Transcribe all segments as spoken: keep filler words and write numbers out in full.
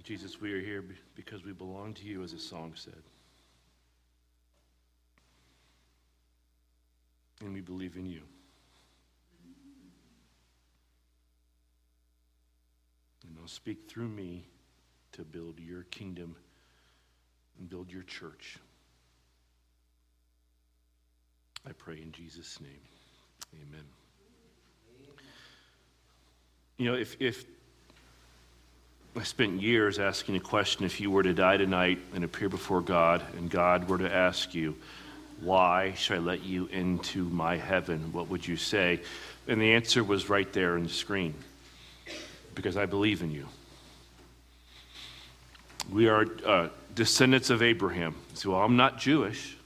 Jesus, we are here because we belong to you, as the song said. And we believe in you. And now speak through me to build your kingdom and build your church. I pray in Jesus' name. Amen. You know, if if I spent years asking a question, if you were to die tonight and appear before God, and God were to ask you, why should I let you into my heaven? What would you say? And the answer was right there on the screen. Because I believe in you. We are uh, descendants of Abraham. So, well, I'm not Jewish.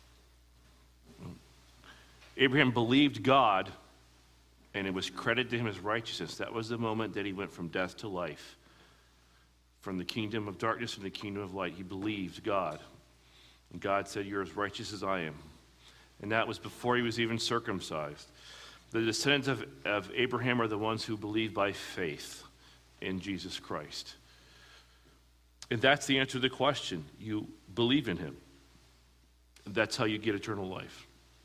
Abraham believed God, and it was credited to him as righteousness. That was the moment that he went from death to life. From the kingdom of darkness to the kingdom of light. He believed God. And God said, you're as righteous as I am. And that was before he was even circumcised. The descendants of, of Abraham are the ones who believe by faith in Jesus Christ. And that's the answer to the question. You believe in him. That's how you get eternal life.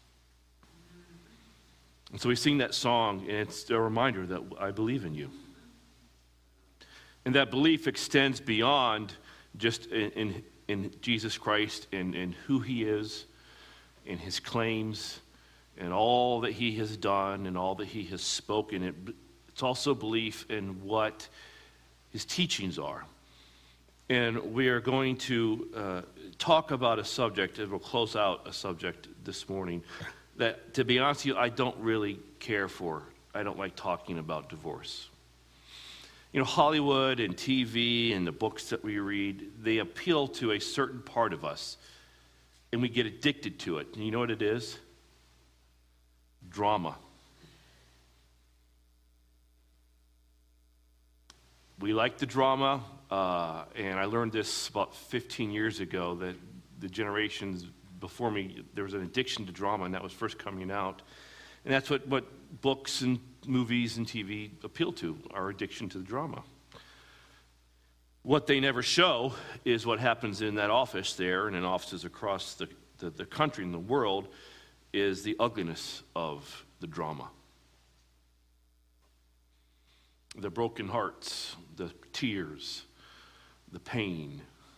And so we sing that song, and it's a reminder that I believe in you. And that belief extends beyond just in, in, in Jesus Christ and, and who he is and his claims and all that he has done and all that he has spoken. It, it's also belief in what his teachings are. And we are going to uh, talk about a subject, and we'll close out a subject this morning that, to be honest with you, I don't really care for. I don't like talking about divorce. You know, Hollywood and T V and the books that we read, they appeal to a certain part of us, and we get addicted to it. And you know what it is? Drama. We like the drama, uh, and I learned this about fifteen years ago, that the generations before me, there was an addiction to drama, and that was first coming out. And that's what, what books and movies and T V appeal to, our addiction to the drama. What they never show is what happens in that office there and in offices across the, the, the country and the world is the ugliness of the drama. The broken hearts, the tears, the pain.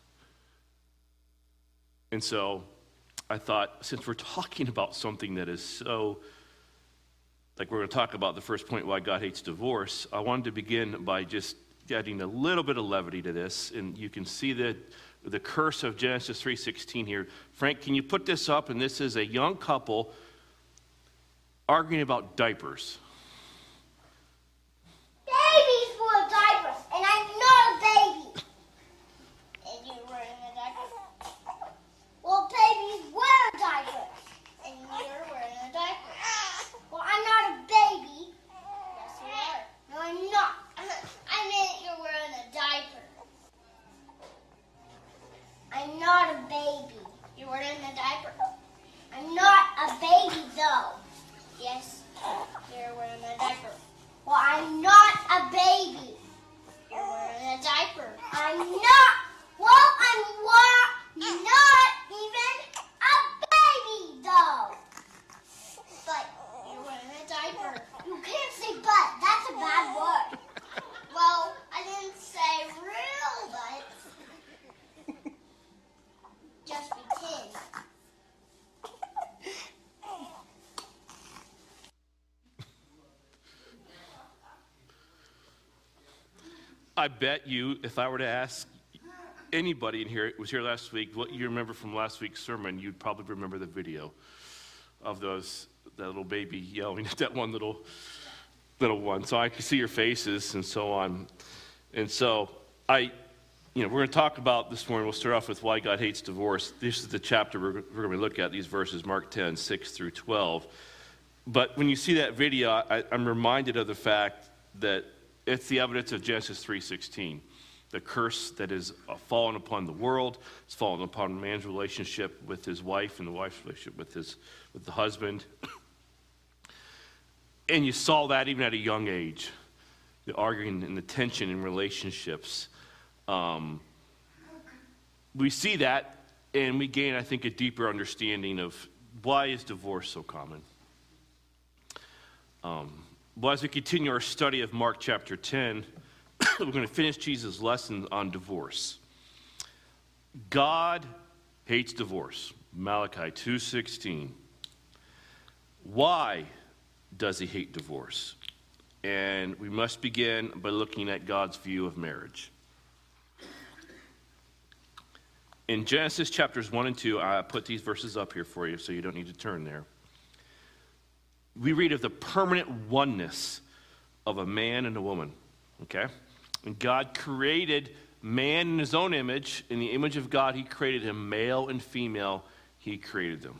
And so I thought, since we're talking about something that is so, like we're going to talk about the first point, why God hates divorce, I wanted to begin by just adding a little bit of levity to this. And you can see the, the curse of Genesis three sixteen here. Frank, can you put this up? And this is a young couple arguing about diapers. Babies wear diapers, and I'm not a baby. And you're wearing a diaper? Well, babies wear diapers, and you're wearing a diaper. Well, I'm not a baby. Yes, you are. No, I'm not. I meant you're wearing a diaper. I'm not a baby. You're wearing a diaper. I'm not a baby, though. Yes, you're wearing a diaper. Well, I'm not a baby. You're wearing a diaper. I'm not. Well, I'm wa- not even a baby, though. But you're wearing a diaper. You can't say but. That's a bad word. Well, I didn't say real but. Just pretend. I bet you, if I were to ask anybody in here, was here last week, what you remember from last week's sermon, you'd probably remember the video of those that little baby yelling at that one little little one. So I could see your faces and so on. And so I, you know, we're going to talk about this morning. We'll start off with why God hates divorce. This is the chapter we're, we're going to look at, these verses, Mark ten, six through twelve. But when you see that video, I, I'm reminded of the fact that it's the evidence of Genesis three sixteen. The curse that is fallen upon the world, it's fallen upon man's relationship with his wife and the wife's relationship with his with the husband. And you saw that even at a young age, the arguing and the tension in relationships. Um, we see that, and we gain, I think, a deeper understanding of why is divorce so common. Um, well, as we continue our study of Mark chapter ten, we're going to finish Jesus' lesson on divorce. God hates divorce. Malachi two sixteen. Why does he hate divorce? And we must begin by looking at God's view of marriage. In Genesis chapters one and two, I put these verses up here for you so you don't need to turn there. We read of the permanent oneness of a man and a woman, okay? And God created man in his own image. In the image of God, he created him, male and female, he created them.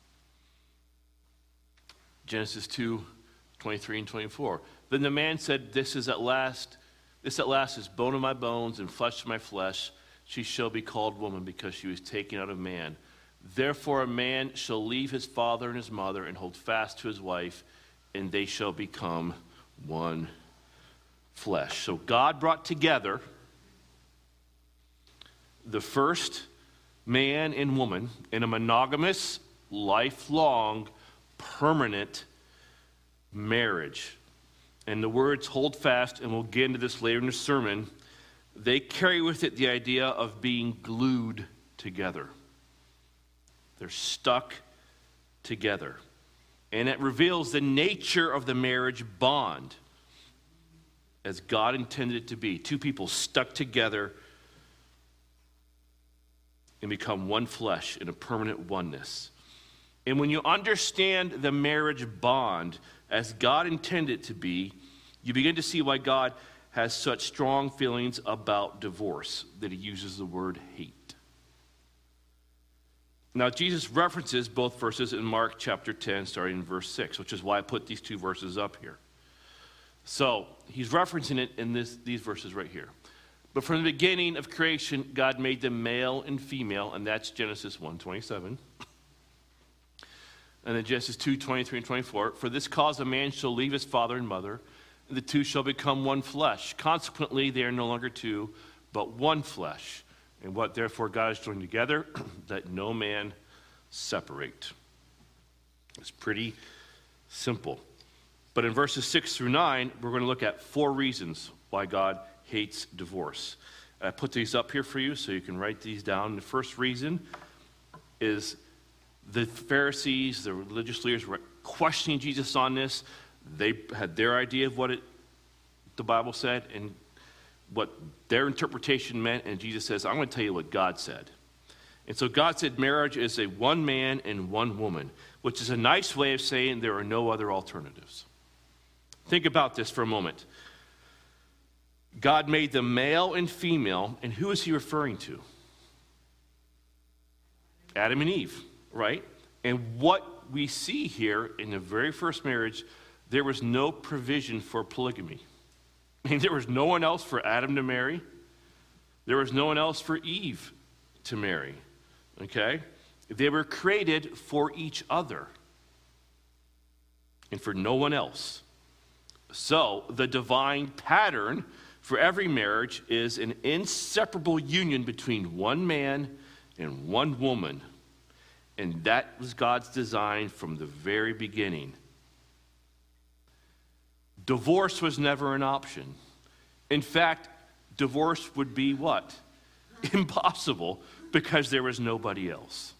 Genesis two, twenty-three and twenty-four. Then the man said, This is at last, this at last is bone of my bones and flesh of my flesh. She shall be called woman because she was taken out of man. Therefore a man shall leave his father and his mother and hold fast to his wife, and they shall become one flesh. So God brought together the first man and woman in a monogamous, lifelong, permanent marriage. And the words hold fast, and we'll get into this later in the sermon, they carry with it the idea of being glued together. They're stuck together. And it reveals the nature of the marriage bond as God intended it to be. Two people stuck together and become one flesh in a permanent oneness. And when you understand the marriage bond as God intended it to be, you begin to see why God has such strong feelings about divorce, that he uses the word hate. Now, Jesus references both verses in Mark chapter ten, starting in verse six, which is why I put these two verses up here. So, he's referencing it in this, these verses right here. But from the beginning of creation, God made them male and female, and that's Genesis one twenty-seven. And then Genesis two twenty-three and twenty-four. For this cause a man shall leave his father and mother, and the two shall become one flesh. Consequently, they are no longer two, but one flesh. And what therefore God has joined together, let no man separate. It's pretty simple. But in verses six through nine, we're going to look at four reasons why God hates divorce. I put these up here for you so you can write these down. The first reason is the Pharisees, the religious leaders, were questioning Jesus on this. They had their idea of what it, the Bible said and what their interpretation meant, and Jesus says, I'm going to tell you what God said. And so God said marriage is a one man and one woman, which is a nice way of saying there are no other alternatives. Think about this for a moment. God made them male and female, and who is he referring to? Adam and Eve, right? And what we see here in the very first marriage, there was no provision for polygamy. I mean, there was no one else for Adam to marry. There was no one else for Eve to marry. Okay? They were created for each other and for no one else. So, the divine pattern for every marriage is an inseparable union between one man and one woman. And that was God's design from the very beginning. Divorce was never an option. In fact, divorce would be what? Impossible, because there was nobody else.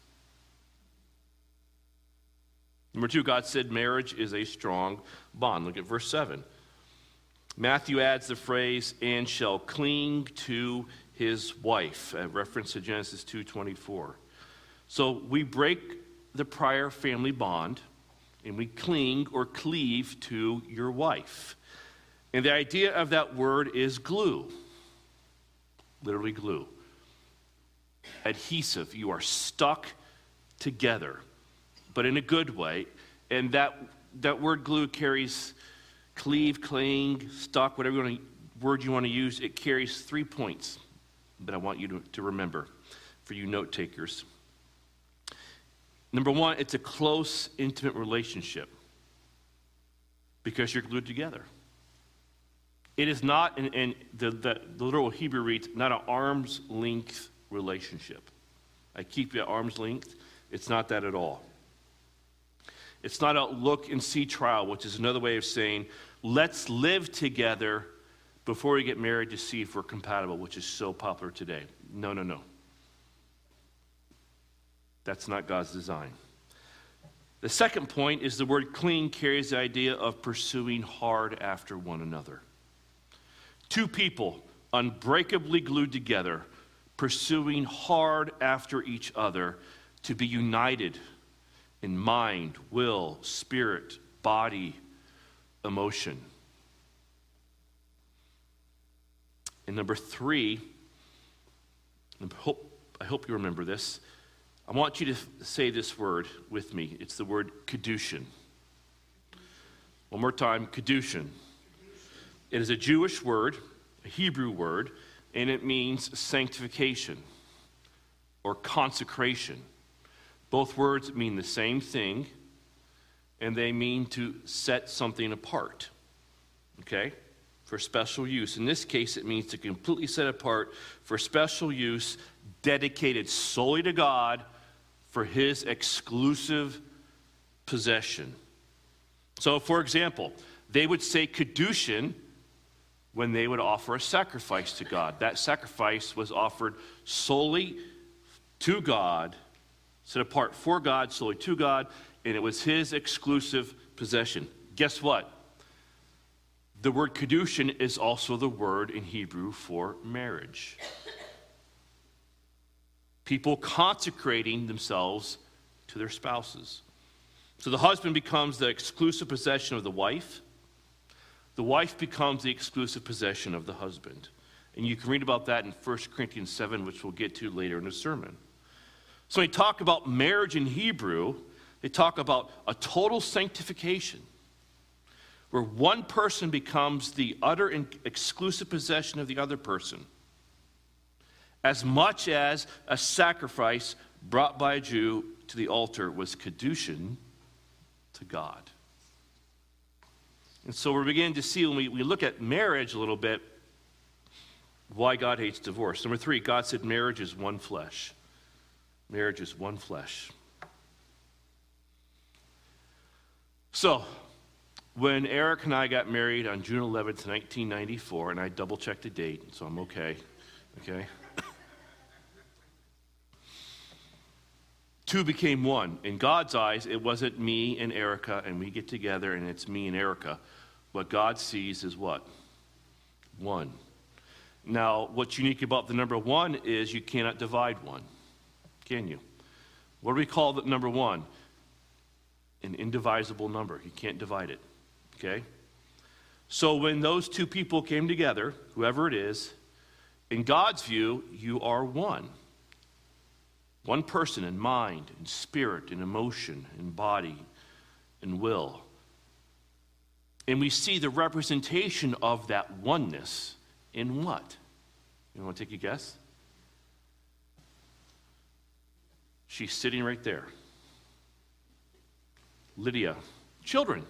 Number two, God said marriage is a strong bond. Look at verse seven. Matthew adds the phrase, and shall cling to his wife, a reference to Genesis two twenty-four. So we break the prior family bond, and we cling or cleave to your wife. And the idea of that word is glue. Literally glue. Adhesive. You are stuck together, but in a good way. And that, that word glue carries cleave, cling, stuck, whatever you want to, word you want to use. It carries three points that I want you to, to remember for you note takers. Number one, it's a close, intimate relationship because you're glued together. It is not, and, and the, the, the literal Hebrew reads, not an arm's length relationship. I keep you at arm's length. It's not that at all. It's not a look and see trial, which is another way of saying, let's live together before we get married to see if we're compatible, which is so popular today. No, no, no. That's not God's design. The second point is the word cling carries the idea of pursuing hard after one another. Two people unbreakably glued together, pursuing hard after each other to be united in mind, will, spirit, body, emotion. And number three, I hope, I hope you remember this. I want you to say this word with me. It's the word kedushin. One more time, kedushin. It is a Jewish word, a Hebrew word, and it means sanctification or consecration. Both words mean the same thing, and they mean to set something apart, okay, for special use. In this case, it means to completely set apart for special use, dedicated solely to God for his exclusive possession. So, for example, they would say kedushin when they would offer a sacrifice to God. That sacrifice was offered solely to God, set apart for God, solely to God, and it was his exclusive possession. Guess what? The word kedushin is also the word in Hebrew for marriage. People consecrating themselves to their spouses. So the husband becomes the exclusive possession of the wife. The wife becomes the exclusive possession of the husband. And you can read about that in First Corinthians seven, which we'll get to later in the sermon. So when they talk about marriage in Hebrew, they talk about a total sanctification, where one person becomes the utter and exclusive possession of the other person, as much as a sacrifice brought by a Jew to the altar was kedushin to God. And so we're beginning to see, when we, we look at marriage a little bit, why God hates divorce. Number three, God said marriage is one flesh. Marriage is one flesh. So, when Eric and I got married on June eleventh, nineteen ninety-four, and I double-checked the date, so I'm okay, okay? Two became one. In God's eyes, it wasn't me and Erica, and we get together, and it's me and Erica. What God sees is what? One. Now, what's unique about the number one is you cannot divide one, can you? What do we call the number one? An indivisible number. You can't divide it, okay? So when those two people came together, whoever it is, in God's view, you are one. One person in mind, in spirit, in emotion, in body, in will. And we see the representation of that oneness in what? You want to take a guess? She's sitting right there. Lydia. Children.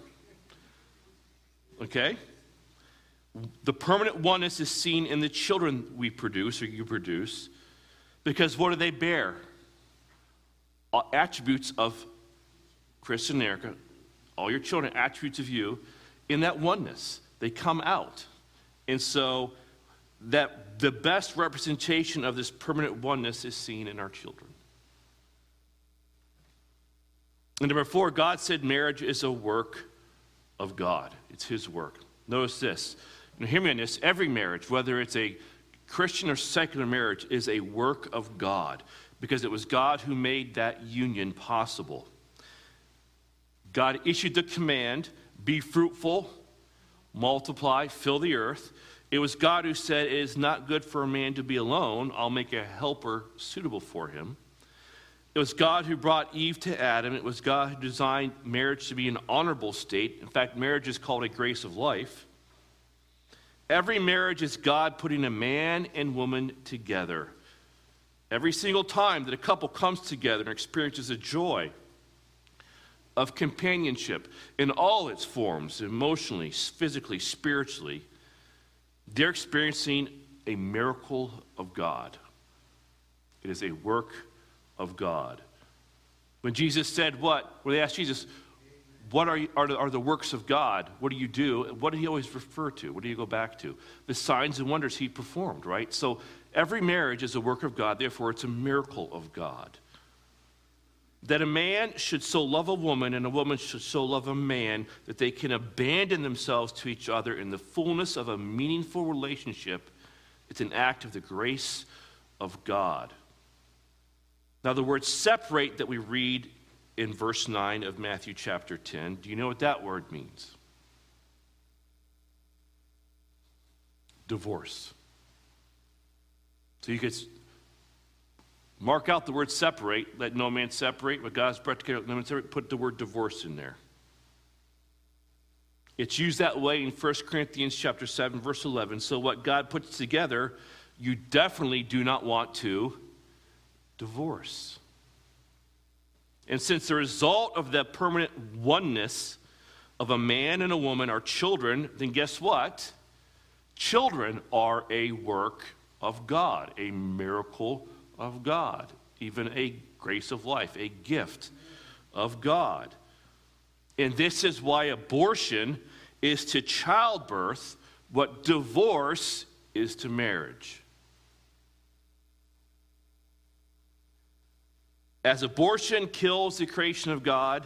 Okay? The permanent oneness is seen in the children we produce, or you produce, because what do they bear? Attributes of Chris and Erica, all your children, attributes of you, in that oneness. They come out. And so that the best representation of this permanent oneness is seen in our children. And number four, God said marriage is a work of God. It's his work. Notice this. Now, hear me on this. Every marriage, whether it's a Christian or secular marriage, is a work of God, because it was God who made that union possible. God issued the command, be fruitful, multiply, fill the earth. It was God who said, it is not good for a man to be alone. I'll make a helper suitable for him. It was God who brought Eve to Adam. It was God who designed marriage to be an honorable state. In fact, marriage is called a grace of life. Every marriage is God putting a man and woman together. Every single time that a couple comes together and experiences a joy of companionship in all its forms, emotionally, physically, spiritually, They're experiencing a miracle of God. It is a work of God. When Jesus said what? When they asked Jesus, what are, you, are, the, are the works of God? What do you do? What did he always refer to? What do you go back to? The signs and wonders he performed, right? So every marriage is a work of God. Therefore, it's a miracle of God. That a man should so love a woman and a woman should so love a man that they can abandon themselves to each other in the fullness of a meaningful relationship. It's an act of the grace of God. Now, the word separate that we read in verse nine of Matthew chapter ten, do you know what that word means? Divorce. So you could mark out the word separate, let no man separate, what God's brought together, let no man separate, put the word divorce in there. It's used that way in First Corinthians chapter seven, verse eleven. So what God puts together, you definitely do not want to divorce. And since the result of the permanent oneness of a man and a woman are children, then guess what? Children are a work of God, a miracle of God, even a grace of life, a gift of God. And this is why abortion is to childbirth what divorce is to marriage. As abortion kills the creation of God,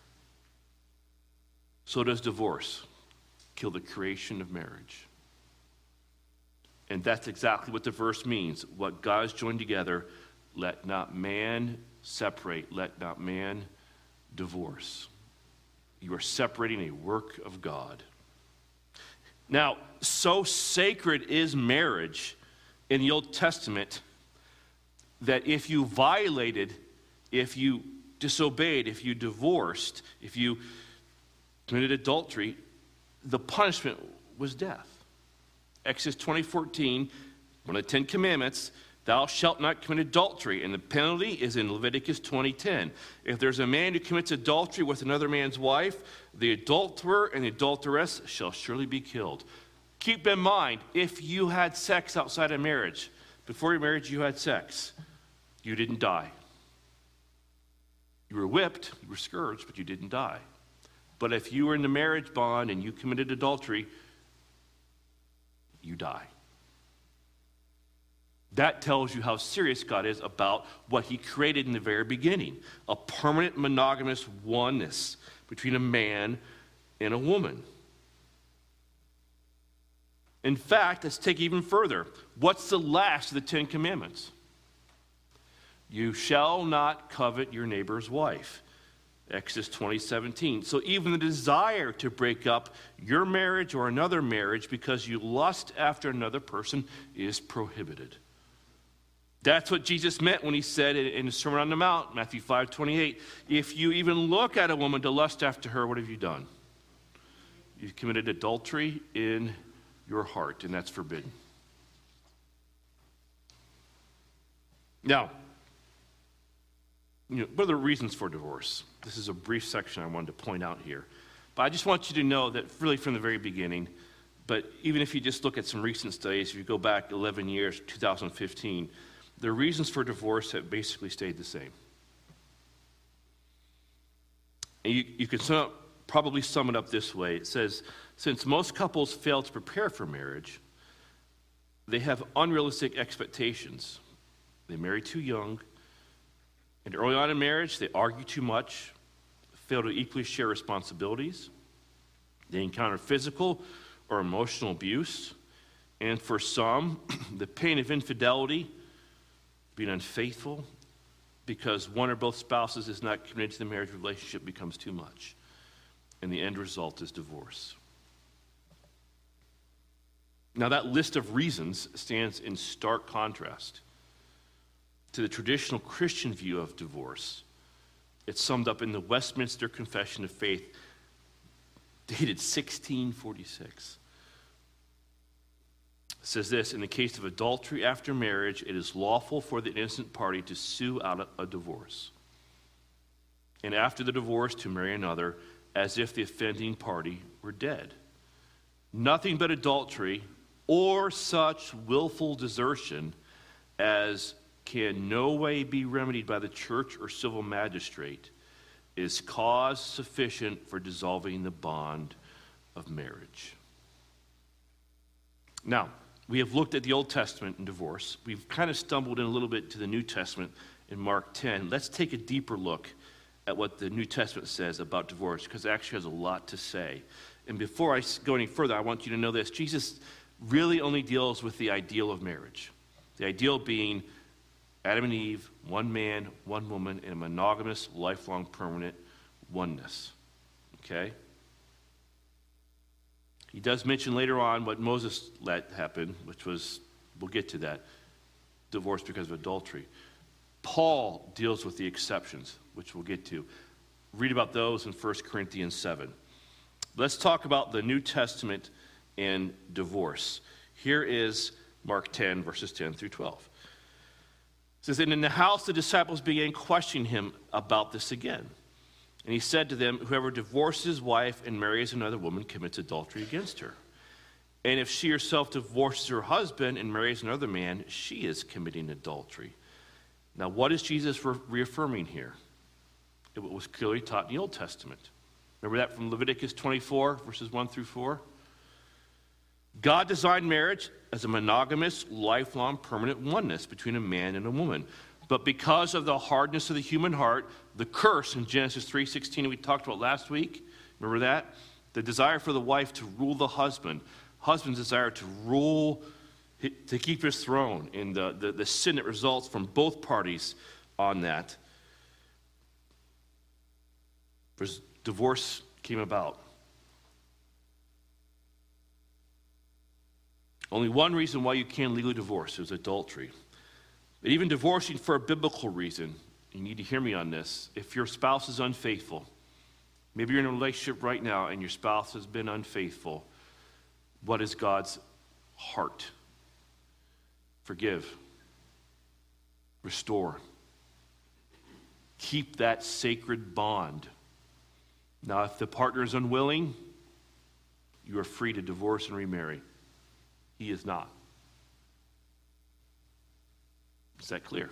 so does divorce kill the creation of marriage. And that's exactly what the verse means. What God has joined together, let not man separate, let not man divorce. You are separating a work of God. Now, so sacred is marriage in the Old Testament that if you violated, if you disobeyed, if you divorced, if you committed adultery, the punishment was death. Exodus twenty fourteen, one of the Ten Commandments, thou shalt not commit adultery, and the penalty is in Leviticus twenty ten. If there's a man who commits adultery with another man's wife, the adulterer and the adulteress shall surely be killed. Keep in mind, if you had sex outside of marriage, before your marriage you had sex, you didn't die. You were whipped, you were scourged, but you didn't die. But if you were in the marriage bond and you committed adultery, you die. That tells you how serious God is about what he created in the very beginning, a permanent monogamous oneness between a man and a woman. In fact, let's take it even further. What's the last of the Ten Commandments? You shall not covet your neighbor's wife. Exodus twenty seventeen. So even the desire to break up your marriage or another marriage because you lust after another person is prohibited. That's what Jesus meant when he said in the Sermon on the Mount, Matthew five twenty-eight, if you even look at a woman to lust after her, what have you done? You've committed adultery in your heart, and that's forbidden. Now, you know, what are the reasons for divorce? This is a brief section I wanted to point out here. But I just want you to know that really from the very beginning, but even if you just look at some recent studies, if you go back eleven years, two thousand fifteen, the reasons for divorce have basically stayed the same. And you, you can sum up, probably sum it up this way. It says, since most couples fail to prepare for marriage, they have unrealistic expectations. They marry too young, and early on in marriage, they argue too much, fail to equally share responsibilities. They encounter physical or emotional abuse. And for some, the pain of infidelity, being unfaithful, because one or both spouses is not committed to the marriage relationship, becomes too much. And the end result is divorce. Now, that list of reasons stands in stark contrast to the traditional Christian view of divorce. It's summed up in the Westminster Confession of Faith, dated sixteen forty-six. It says this, in the case of adultery after marriage, it is lawful for the innocent party to sue out a, a divorce, and after the divorce to marry another, as if the offending party were dead. Nothing but adultery or such willful desertion as can no way be remedied by the church or civil magistrate is cause sufficient for dissolving the bond of marriage. Now, we have looked at the Old Testament and divorce. We've kind of stumbled in a little bit to the New Testament in Mark ten. Let's take a deeper look at what the New Testament says about divorce, because it actually has a lot to say. And before I go any further, I want you to know this. Jesus really only deals with the ideal of marriage. The ideal being Adam and Eve, one man, one woman, in a monogamous, lifelong, permanent oneness. Okay? He does mention later on what Moses let happen, which was, we'll get to that, divorce because of adultery. Paul deals with the exceptions, which we'll get to. Read about those in First Corinthians seven. Let's talk about the New Testament and divorce. Here is Mark ten, verses ten through twelve. It says, and in the house the disciples began questioning him about this again. And he said to them, whoever divorces his wife and marries another woman commits adultery against her. And if she herself divorces her husband and marries another man, she is committing adultery. Now, what is Jesus re- reaffirming here? It was clearly taught in the Old Testament. Remember that from Leviticus twenty-four, verses one through four? God designed marriage as a monogamous, lifelong, permanent oneness between a man and a woman. But because of the hardness of the human heart, the curse in Genesis three sixteen we talked about last week, remember that? The desire for the wife to rule the husband, husband's desire to rule, to keep his throne, and the, the, the sin that results from both parties on that. Divorce came about. Only one reason why you can legally divorce is adultery. But even divorcing for a biblical reason, you need to hear me on this. If your spouse is unfaithful, maybe you're in a relationship right now and your spouse has been unfaithful, what is God's heart? Forgive. Restore. Keep that sacred bond. Now, if the partner is unwilling, you are free to divorce and remarry. He is not. Is that clear?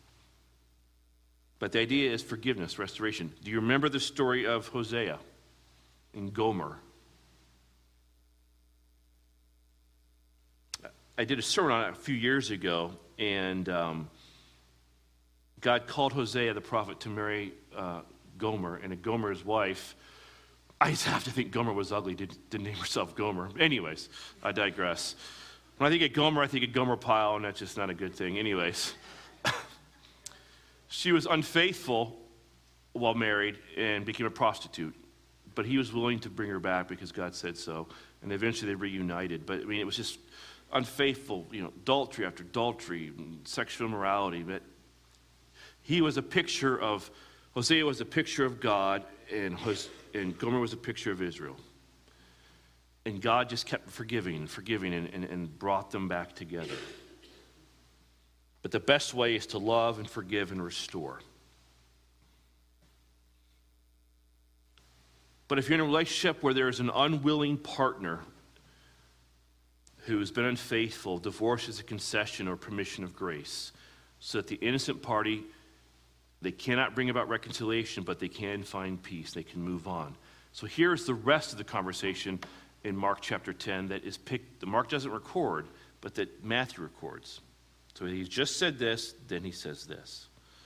But the idea is forgiveness, restoration. Do you remember the story of Hosea and Gomer? I did a sermon on it a few years ago, and um, God called Hosea the prophet to marry uh, Gomer, and Gomer, his wife. I just have to think Gomer was ugly, didn't, didn't name herself Gomer. Anyways, I digress. When I think of Gomer, I think of Gomer Pyle, and that's just not a good thing. Anyways, she was unfaithful while married and became a prostitute. But he was willing to bring her back because God said so. And eventually they reunited. But I mean, it was just unfaithful, you know, adultery after adultery, sexual immorality. But he was a picture of, Hosea was a picture of God, and, Hos, and Gomer was a picture of Israel. And God just kept forgiving and forgiving and, and, and brought them back together. But the best way is to love and forgive and restore. But if you're in a relationship where there is an unwilling partner who's been unfaithful, divorce is a concession or permission of grace, so that the innocent party, they cannot bring about reconciliation, but they can find peace. They can move on. So here's the rest of the conversation in Mark chapter ten that is picked, that Mark doesn't record, but that Matthew records. So he's just said this, then he says this.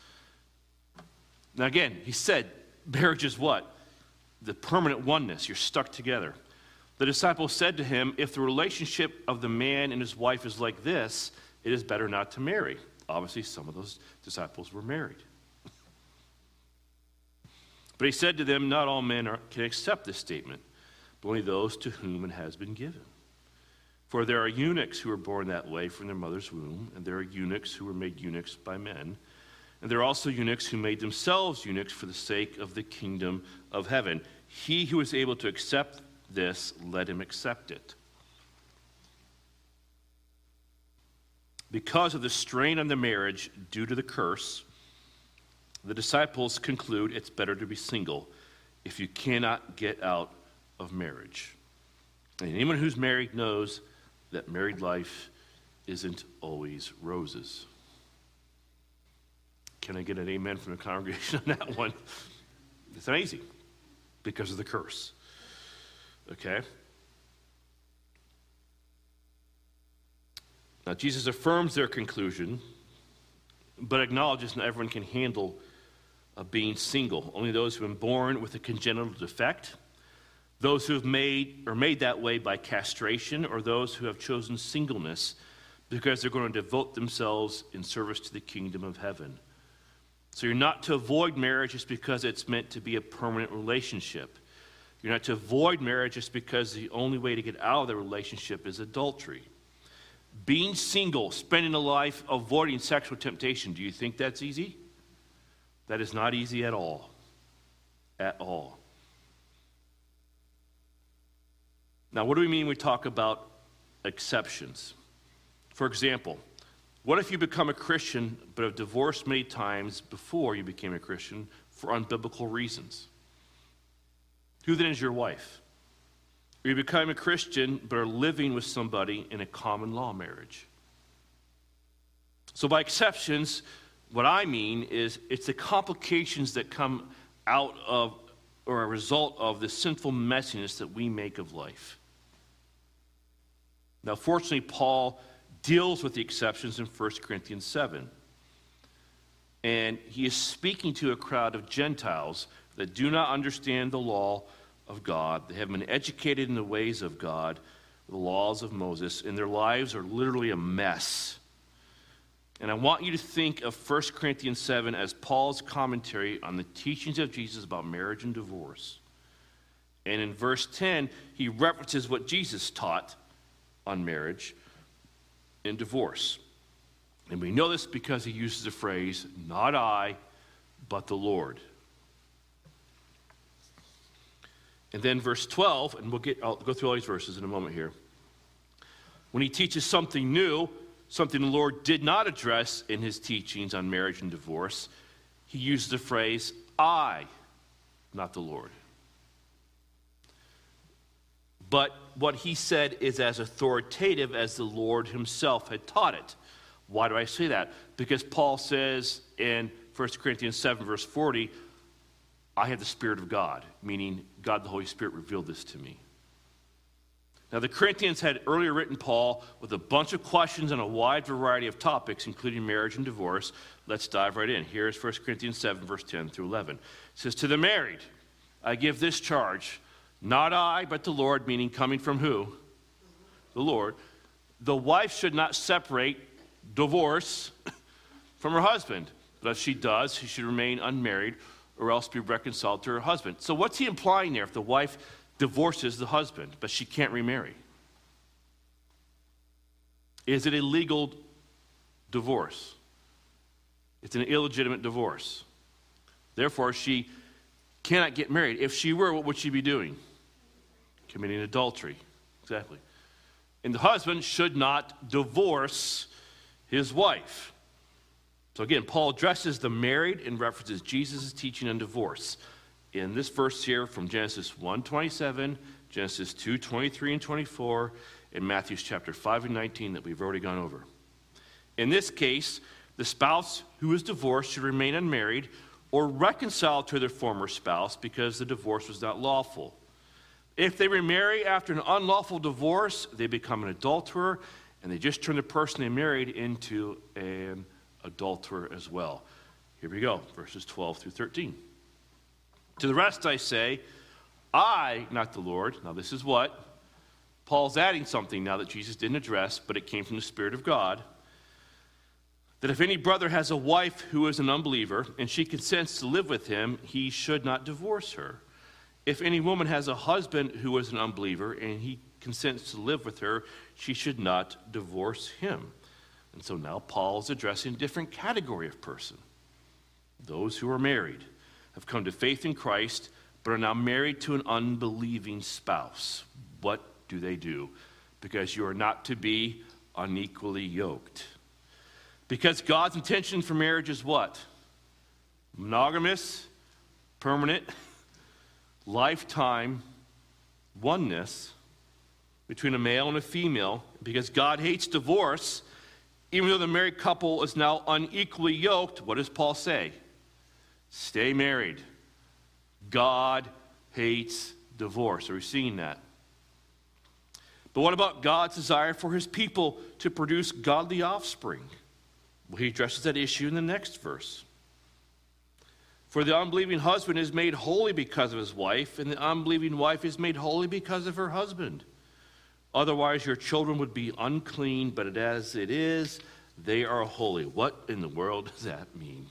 Now again, he said, marriage is what? The permanent oneness. You're stuck together. The disciples said to him, if the relationship of the man and his wife is like this, it is better not to marry. Obviously, some of those disciples were married. But he said to them, not all men are, can accept this statement, but only those to whom it has been given. For there are eunuchs who are born that way from their mother's womb, and there are eunuchs who were made eunuchs by men. And there are also eunuchs who made themselves eunuchs for the sake of the kingdom of heaven. He who is able to accept this, let him accept it. Because of the strain on the marriage due to the curse, the disciples conclude it's better to be single if you cannot get out of marriage. And anyone who's married knows that married life isn't always roses. Can I get an amen from the congregation on that one? It's amazing because of the curse. Okay? Now, Jesus affirms their conclusion, but acknowledges not everyone can handle uh, being single. Only those who have been born with a congenital defect, those who have made or made that way by castration, or those who have chosen singleness because they're going to devote themselves in service to the kingdom of heaven. So you're not to avoid marriage just because it's meant to be a permanent relationship. You're not to avoid marriage just because the only way to get out of the relationship is adultery. Being single, spending a life avoiding sexual temptation, do you think that's easy? That is not easy at all. At all. Now, what do we mean when we talk about exceptions? For example, what if you become a Christian but have divorced many times before you became a Christian for unbiblical reasons? Who then is your wife? Or you become a Christian but are living with somebody in a common law marriage? So by exceptions, what I mean is it's the complications that come out of or a result of the sinful messiness that we make of life. Now, fortunately, Paul deals with the exceptions in First Corinthians seven. And he is speaking to a crowd of Gentiles that do not understand the law of God. They have been educated in the ways of God, the laws of Moses, and their lives are literally a mess. And I want you to think of First Corinthians seven as Paul's commentary on the teachings of Jesus about marriage and divorce. And in verse ten, he references what Jesus taught on marriage and divorce. And we know this because he uses the phrase, not I, but the Lord. And then verse twelve, and we'll get, I'll go through all these verses in a moment here. When he teaches something new, something the Lord did not address in his teachings on marriage and divorce, he uses the phrase, I, not the Lord. But what he said is as authoritative as the Lord himself had taught it. Why do I say that? Because Paul says in First Corinthians seven, verse forty, I have the Spirit of God, meaning God the Holy Spirit revealed this to me. Now, the Corinthians had earlier written Paul with a bunch of questions on a wide variety of topics, including marriage and divorce. Let's dive right in. Here's First Corinthians seven, verse ten through eleven. It says, to the married, I give this charge, not I, but the Lord, meaning coming from who? The Lord. The wife should not separate, divorce, from her husband. But if she does, she should remain unmarried or else be reconciled to her husband. So what's he implying there if the wife divorces the husband, but she can't remarry? Is it a legal divorce? It's an illegitimate divorce. Therefore, she cannot get married. If she were, what would she be doing? Committing adultery. Exactly. And the husband should not divorce his wife. So again, Paul addresses the married and references Jesus' teaching on divorce. In this verse here from Genesis one twenty-seven, Genesis two twenty-three and twenty-four, and Matthew chapter five and nineteen that we've already gone over. In this case, the spouse who is divorced should remain unmarried or reconciled to their former spouse because the divorce was not lawful. If they remarry after an unlawful divorce, they become an adulterer, and they just turn the person they married into an adulterer as well. Here we go, verses twelve through thirteen. To the rest I say, I, not the Lord. Now this is what? Paul's adding something now that Jesus didn't address, but it came from the Spirit of God. That if any brother has a wife who is an unbeliever, and she consents to live with him, he should not divorce her. If any woman has a husband who is an unbeliever, and he consents to live with her, she should not divorce him. And so now Paul is addressing a different category of person. Those who are married, have come to faith in Christ, but are now married to an unbelieving spouse. What do they do? Because you are not to be unequally yoked. Because God's intention for marriage is what? Monogamous, permanent, lifetime, oneness, between a male and a female, because God hates divorce, even though the married couple is now unequally yoked, what does Paul say? Stay married. God hates divorce. Are we seeing that? But what about God's desire for his people to produce godly offspring? Well, he addresses that issue in the next verse. For the unbelieving husband is made holy because of his wife, and the unbelieving wife is made holy because of her husband. Otherwise, your children would be unclean, but as it is, they are holy. What in the world does that mean?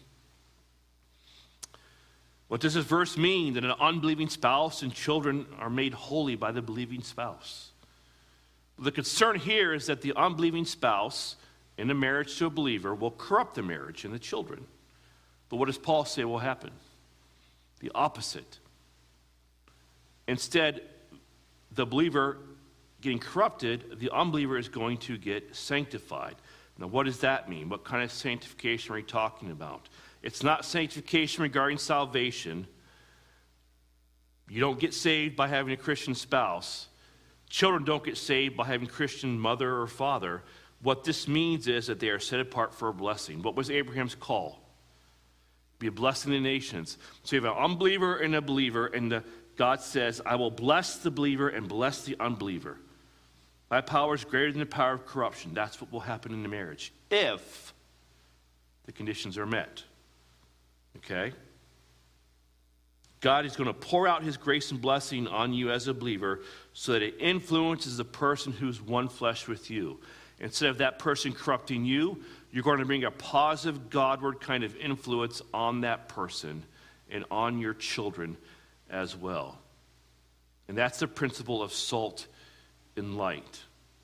What does this verse mean? That an unbelieving spouse and children are made holy by the believing spouse. The concern here is that the unbelieving spouse in a marriage to a believer will corrupt the marriage and the children. But what does Paul say will happen? The opposite. Instead, the believer getting corrupted, the unbeliever is going to get sanctified. Now, what does that mean? What kind of sanctification are we talking about? It's not sanctification regarding salvation. You don't get saved by having a Christian spouse. Children don't get saved by having a Christian mother or father. What this means is that they are set apart for a blessing. What was Abraham's call? Be a blessing to the nations. So you have an unbeliever and a believer, and the, God says, I will bless the believer and bless the unbeliever. My power is greater than the power of corruption. That's what will happen in the marriage, if the conditions are met. Okay? God is going to pour out his grace and blessing on you as a believer so that it influences the person who's one flesh with you. Instead of that person corrupting you, you're going to bring a positive Godward kind of influence on that person and on your children as well. And that's the principle of salt and light.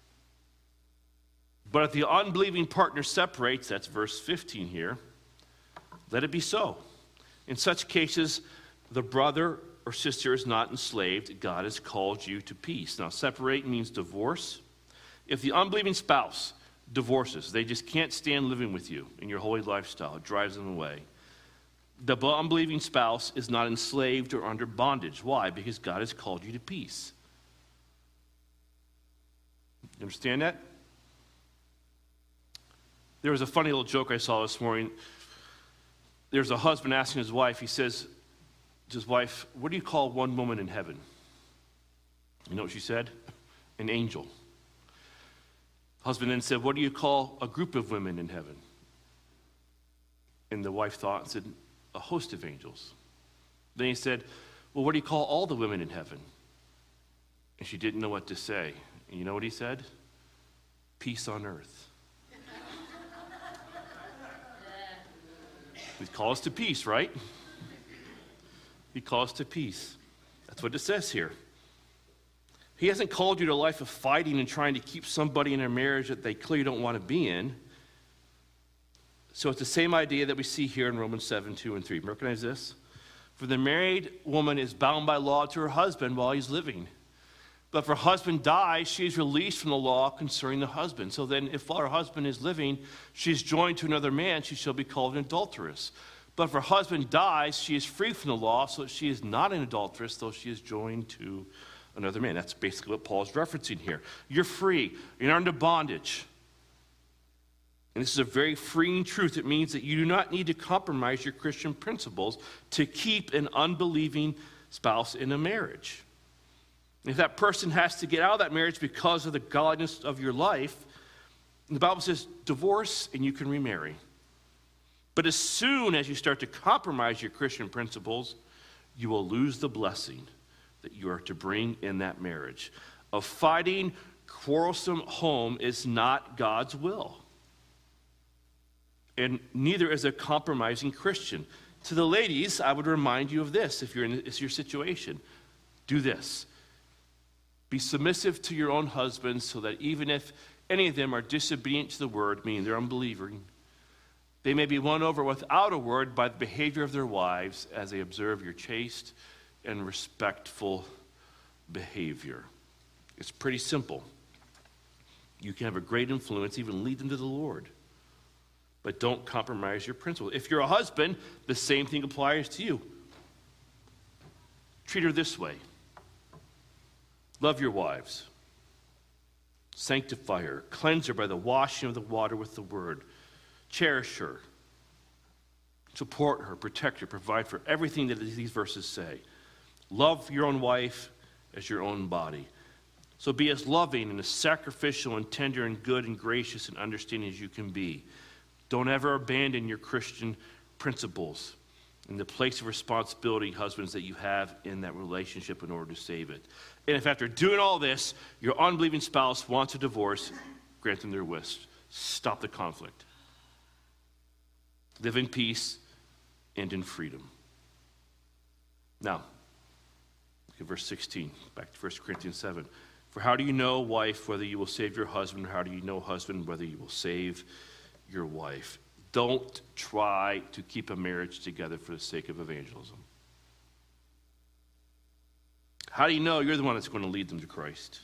But if the unbelieving partner separates, that's verse fifteen here, let it be so. In such cases, the brother or sister is not enslaved. God has called you to peace. Now, separate means divorce. If the unbelieving spouse divorces, they just can't stand living with you in your holy lifestyle. It drives them away. The unbelieving spouse is not enslaved or under bondage. Why? Because God has called you to peace. You understand that? There was a funny little joke I saw this morning. There's a husband asking his wife, he says to his wife, what do you call one woman in heaven? You know what she said? An angel. Husband then said, what do you call a group of women in heaven? And the wife thought and said, a host of angels. Then he said, well, what do you call all the women in heaven? And she didn't know what to say. And you know what he said? Peace on earth. He calls us to peace, right? He calls us to peace. That's what it says here. He hasn't called you to a life of fighting and trying to keep somebody in a marriage that they clearly don't want to be in. So it's the same idea that we see here in Romans seven, two and three. Recognize this? For the married woman is bound by law to her husband while he's living. But if her husband dies, she is released from the law concerning the husband. So then if while her husband is living, she is joined to another man, she shall be called an adulteress. But if her husband dies, she is free from the law, so that she is not an adulteress, though she is joined to another man. That's basically what Paul's referencing here. You're free. You're not under bondage. And this is a very freeing truth. It means that you do not need to compromise your Christian principles to keep an unbelieving spouse in a marriage. If that person has to get out of that marriage because of the godliness of your life, the Bible says divorce and you can remarry. But as soon as you start to compromise your Christian principles, you will lose the blessing that you are to bring in that marriage. A fighting, quarrelsome home is not God's will. And neither is a compromising Christian. To the ladies, I would remind you of this if you're in this your situation. Do this. Be submissive to your own husbands so that even if any of them are disobedient to the word, meaning they're unbelieving, they may be won over without a word by the behavior of their wives as they observe your chaste and respectful behavior. It's pretty simple. You can have a great influence, even lead them to the Lord. But don't compromise your principles. If you're a husband, the same thing applies to you. Treat her this way. Love your wives. sanctify her, cleanse her by the washing of the water with the word, cherish her, support her, protect her, provide for her. Everything that these verses say. Love your own wife as your own body. So be as loving and as sacrificial and tender and good and gracious and understanding as you can be. Don't ever abandon your Christian principles in the place of responsibility, husbands, that you have in that relationship in order to save it. And if after doing all this, your unbelieving spouse wants a divorce, grant them their wish. Stop the conflict. Live in peace and in freedom. Now, look at verse sixteen, back to First Corinthians seven. For how do you know, wife, whether you will save your husband, or how do you know, husband, whether you will save your wife? Don't try to keep a marriage together for the sake of evangelism. How do you know you're the one that's going to lead them to Christ?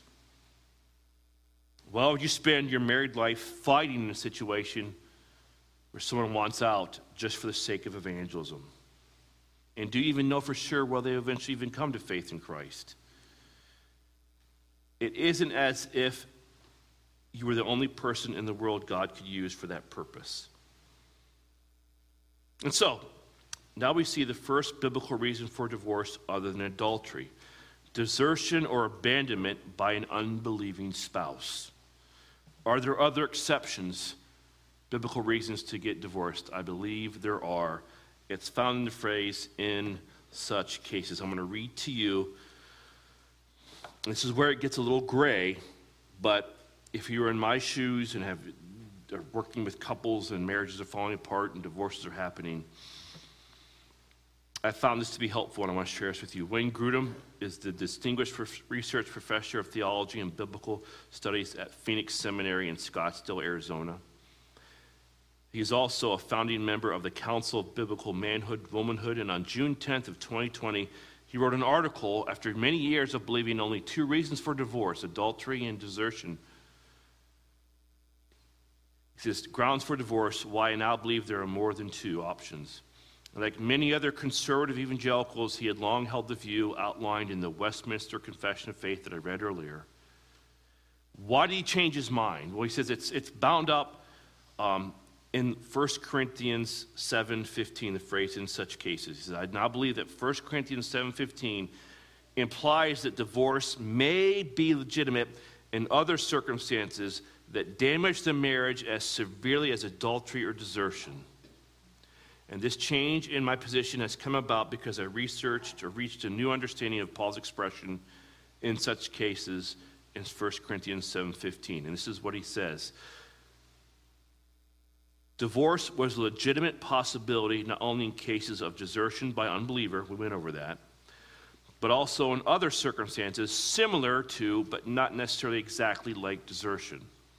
Well, you spend your married life fighting in a situation where someone wants out just for the sake of evangelism. And do you even know for sure will they eventually even come to faith in Christ? It isn't as if you were the only person in the world God could use for that purpose. And so, now we see the first biblical reason for divorce other than adultery. Desertion or abandonment by an unbelieving spouse. Are there other exceptions, biblical reasons to get divorced? I believe there are. It's found in the phrase, in such cases. I'm going to read to you. This is where it gets a little gray, but if you're in my shoes and have are working with couples and marriages are falling apart and divorces are happening, I found this to be helpful and I want to share this with you. Wayne Grudem is the Distinguished Research Professor of Theology and Biblical Studies at Phoenix Seminary in Scottsdale, Arizona. He is also a founding member of the Council of Biblical Manhood, Womanhood, and on June tenth of twenty twenty, he wrote an article after many years of believing only two reasons for divorce, adultery and desertion. He says, grounds for divorce, why I now believe there are more than two options. Like many other conservative evangelicals, he had long held the view outlined in the Westminster Confession of Faith that I read earlier. Why did he change his mind? Well, he says it's, it's bound up um, in First Corinthians seven fifteen, the phrase, in such cases. He says, I now believe that First Corinthians seven fifteen implies that divorce may be legitimate in other circumstances that damage the marriage as severely as adultery or desertion. And this change in my position has come about because I researched or reached a new understanding of Paul's expression in such cases in First Corinthians seven fifteen. And this is what he says. Divorce was a legitimate possibility not only in cases of desertion by unbeliever, we went over that, but also in other circumstances similar to, but not necessarily exactly like desertion.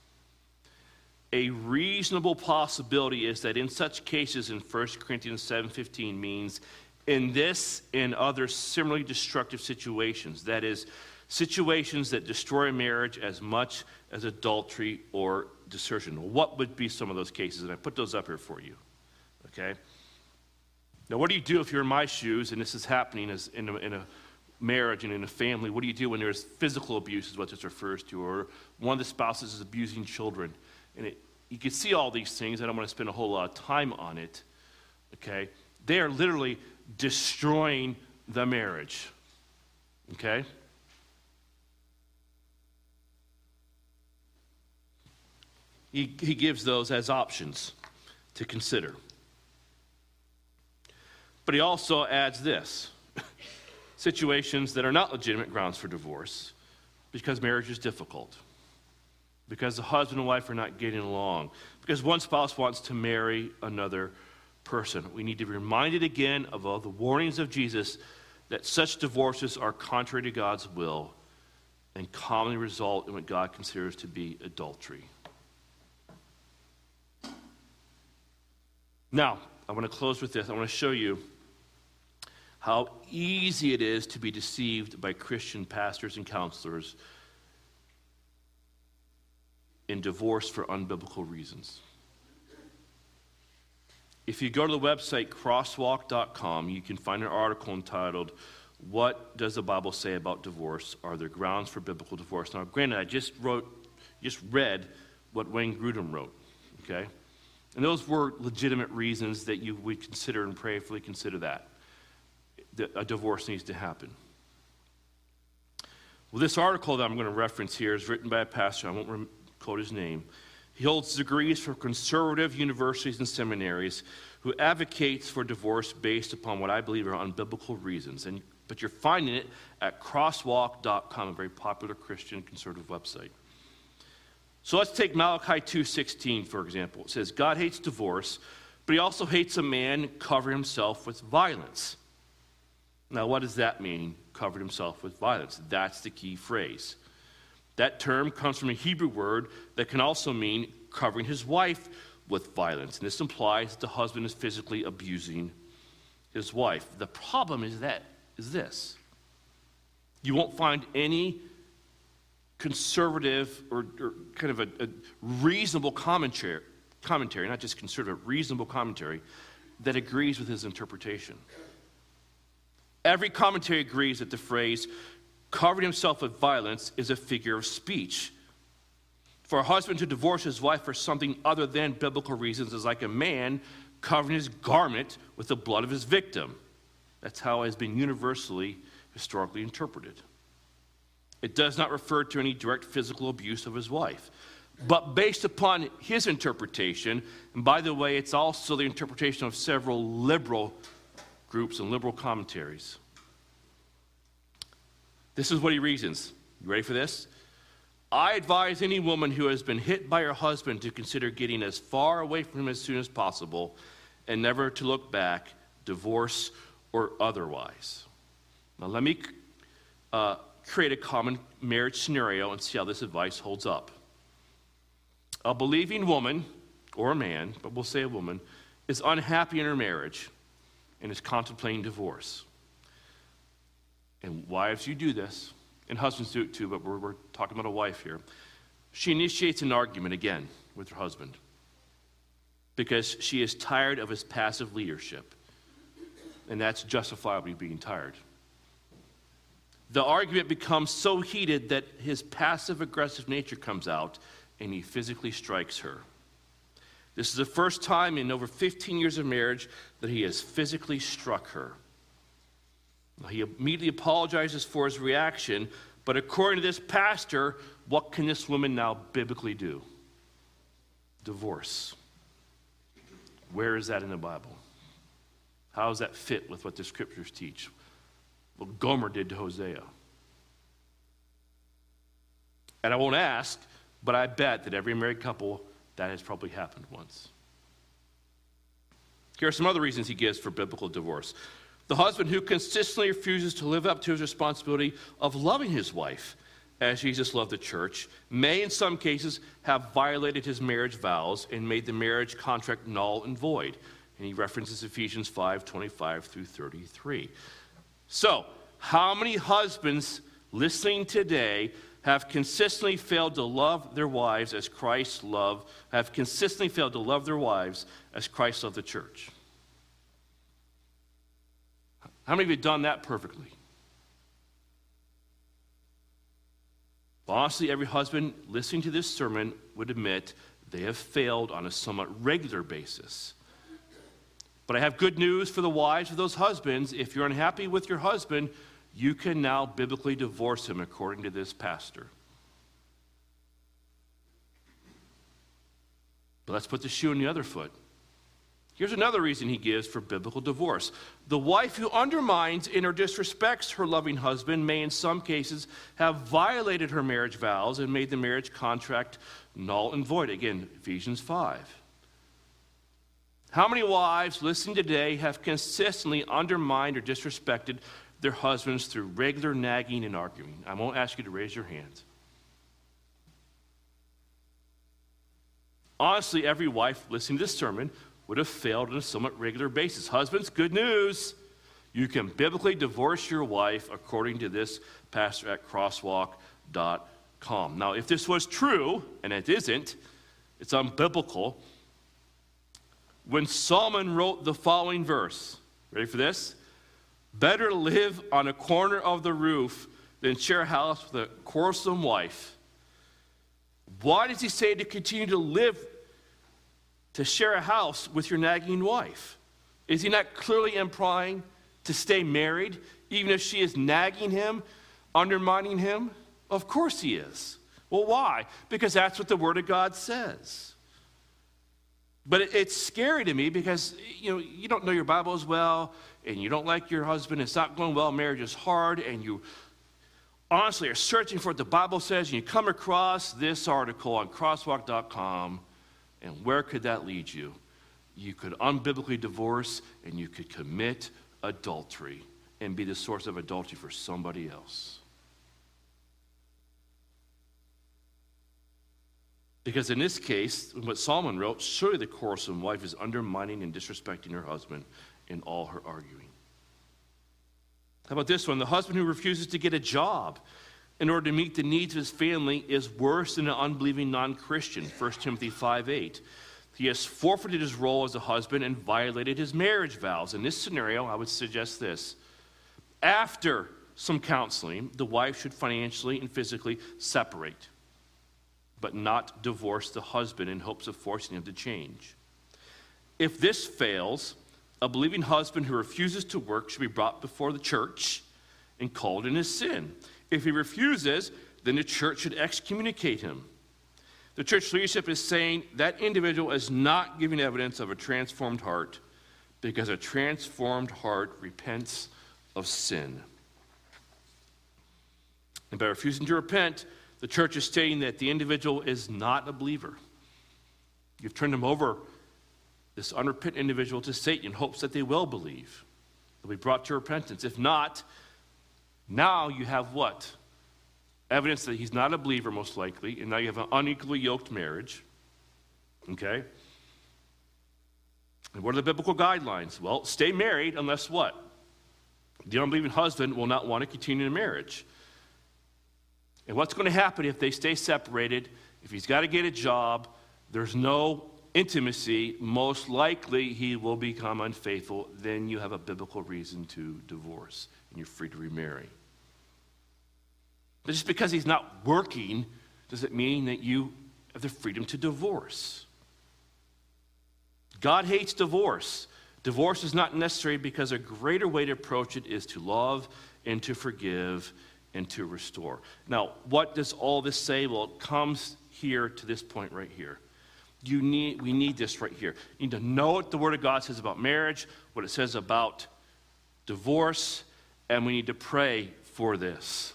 A reasonable possibility is that in such cases in First Corinthians seven fifteen means in this and other similarly destructive situations, that is, situations that destroy a marriage as much as adultery or desertion. What would be some of those cases? And I put those up here for you, okay? Now, what do you do if you're in my shoes and this is happening as in a, in a marriage and in a family? What do you do when there's physical abuse is what this refers to, or one of the spouses is abusing children? And it, you can see all these things. I don't want to spend a whole lot of time on it, okay? They are literally destroying the marriage, okay? He, he gives those as options to consider. But he also adds this. Situations that are not legitimate grounds for divorce because marriage is difficult, because the husband and wife are not getting along, because one spouse wants to marry another person. We need to be reminded again of all the warnings of Jesus that such divorces are contrary to God's will and commonly result in what God considers to be adultery. Now, I want to close with this. I want to show you how easy it is to be deceived by Christian pastors and counselors in divorce for unbiblical reasons. If you go to the website crosswalk dot com, you can find an article entitled, "What Does the Bible Say About Divorce? Are There Grounds for Biblical Divorce?" Now, granted, I just wrote You just read what Wayne Grudem wrote, okay? And those were legitimate reasons that you would consider and prayerfully consider that. That a divorce needs to happen. Well, this article that I'm going to reference here is written by a pastor. I won't re- quote his name. He holds degrees from conservative universities and seminaries who advocates for divorce based upon what I believe are unbiblical reasons. And, but you're finding it at crosswalk dot com, a very popular Christian conservative website. So let's take Malachi two sixteen, for example. It says, God hates divorce, but he also hates a man covering himself with violence. Now, what does that mean, covered himself with violence? That's the key phrase. That term comes from a Hebrew word that can also mean covering his wife with violence. And this implies that the husband is physically abusing his wife. The problem is that is this. You won't find any conservative or, or kind of a, a reasonable commentary, commentary, not just conservative, reasonable commentary that agrees with his interpretation. Every commentary agrees that the phrase covering himself with violence is a figure of speech. For a husband to divorce his wife for something other than biblical reasons is like a man covering his garment with the blood of his victim. That's how it has been universally, historically interpreted. It does not refer to any direct physical abuse of his wife. But based upon his interpretation, and by the way, it's also the interpretation of several liberal groups and liberal commentaries. This is what he reasons. You ready for this? I advise any woman who has been hit by her husband to consider getting as far away from him as soon as possible and never to look back, divorce or otherwise. Now let me uh, create a common marriage scenario and see how this advice holds up. A believing woman, or a man, but we'll say a woman, is unhappy in her marriage and is contemplating divorce. And wives, you do this, and husbands do it too, but we're, we're talking about a wife here. She initiates an argument again with her husband because she is tired of his passive leadership, and that's justifiably being tired. The argument becomes so heated that his passive-aggressive nature comes out, and he physically strikes her. This is the first time in over fifteen years of marriage that he has physically struck her. He immediately apologizes for his reaction, but according to this pastor, what can this woman now biblically do? Divorce. Where is that in the Bible? How does that fit with what the scriptures teach? Well, Gomer did to Hosea. And I won't ask, but I bet that every married couple, that has probably happened once. Here are some other reasons he gives for biblical divorce. The husband who consistently refuses to live up to his responsibility of loving his wife as Jesus loved the church may in some cases have violated his marriage vows and made the marriage contract null and void. And he references Ephesians five, twenty-five through thirty-three. So, how many husbands listening today have consistently failed to love their wives as Christ loved, have consistently failed to love their wives as Christ loved the church? How many of you have done that perfectly? Honestly, every husband listening to this sermon would admit they have failed on a somewhat regular basis. But I have good news for the wives of those husbands. If you're unhappy with your husband, you can now biblically divorce him according to this pastor. But let's put the shoe on the other foot. Here's another reason he gives for biblical divorce. The wife who undermines and or disrespects her loving husband may in some cases have violated her marriage vows and made the marriage contract null and void. Again, Ephesians five. How many wives listening today have consistently undermined or disrespected their husbands through regular nagging and arguing? I won't ask you to raise your hands. Honestly, every wife listening to this sermon would have failed on a somewhat regular basis. Husbands, good news. You can biblically divorce your wife according to this pastor at crosswalk dot com. Now, if this was true, and it isn't, it's unbiblical. When Solomon wrote the following verse, ready for this? Better live on a corner of the roof than share a house with a quarrelsome wife. Why does he say to continue to live, to share a house with your nagging wife? Is he not clearly implying to stay married, even if she is nagging him, undermining him? Of course he is. Well, why? Because that's what the Word of God says. But it, it's scary to me because, you know, you don't know your Bible as well, and you don't like your husband, it's not going well, marriage is hard, and you honestly are searching for what the Bible says, and you come across this article on crosswalk dot com, and where could that lead you? You could unbiblically divorce, and you could commit adultery and be the source of adultery for somebody else. Because in this case, what Solomon wrote, surely the quarrelsome wife is undermining and disrespecting her husband in all her arguing. How about this one? The husband who refuses to get a job in order to meet the needs of his family is worse than an unbelieving non-Christian, First Timothy five eight. He has forfeited his role as a husband and violated his marriage vows. In this scenario, I would suggest this. After some counseling, the wife should financially and physically separate, but not divorce the husband in hopes of forcing him to change. If this fails, a believing husband who refuses to work should be brought before the church and called in his sin. If he refuses, then the church should excommunicate him. The church leadership is saying that individual is not giving evidence of a transformed heart because a transformed heart repents of sin. And by refusing to repent, the church is stating that the individual is not a believer. You've turned him over, this unrepentant individual, to Satan in hopes that they will believe. They'll be brought to repentance. If not, now you have what? Evidence that he's not a believer, most likely, and now you have an unequally yoked marriage. Okay? And what are the biblical guidelines? Well, stay married unless what? The unbelieving husband will not want to continue the marriage. And what's going to happen if they stay separated? If he's got to get a job, there's no intimacy, most likely he will become unfaithful. Then you have a biblical reason to divorce, and you're free to remarry. But just because he's not working, does it mean that you have the freedom to divorce? God hates divorce. Divorce is not necessary because a greater way to approach it is to love and to forgive and to restore. Now, what does all this say? Well, it comes here to this point right here. You need, we need this right here. You need to know what the Word of God says about marriage, what it says about divorce, and we need to pray for this.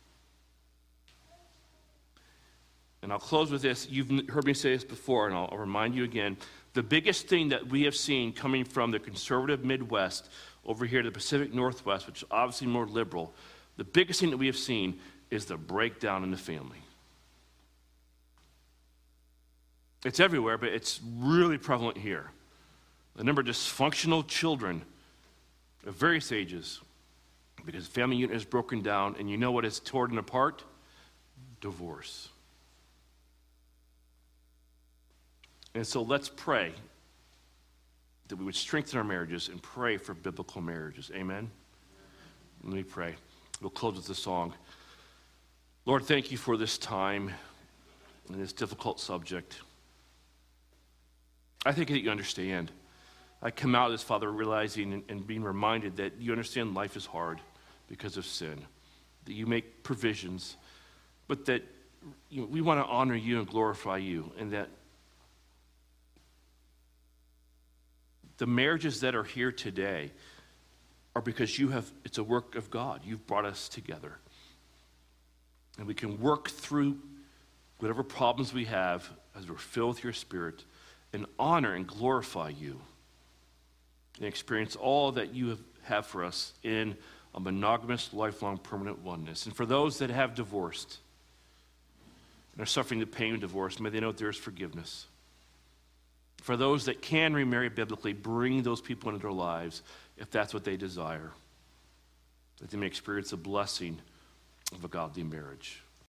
And I'll close with this. You've heard me say this before, and I'll, I'll remind you again. The biggest thing that we have seen coming from the conservative Midwest over here to the Pacific Northwest, which is obviously more liberal, the biggest thing that we have seen is the breakdown in the family. It's everywhere, but it's really prevalent here. The number of dysfunctional children of various ages, because the family unit is broken down, and you know what is torn apart? Divorce. And so let's pray that we would strengthen our marriages and pray for biblical marriages. Amen? Let me pray. We'll close with a song. Lord, thank you for this time and this difficult subject. I think that you understand. I come out of this, Father, realizing and, and being reminded that you understand life is hard because of sin, that you make provisions, but that you know, we want to honor you and glorify you, and that the marriages that are here today are because you have, it's a work of God. You've brought us together. And we can work through whatever problems we have as we're filled with your Spirit and honor and glorify you and experience all that you have, have for us in a monogamous, lifelong, permanent oneness. And for those that have divorced and are suffering the pain of divorce, may they know there is forgiveness. For those that can remarry biblically, bring those people into their lives if that's what they desire, that they may experience the blessing of a godly marriage.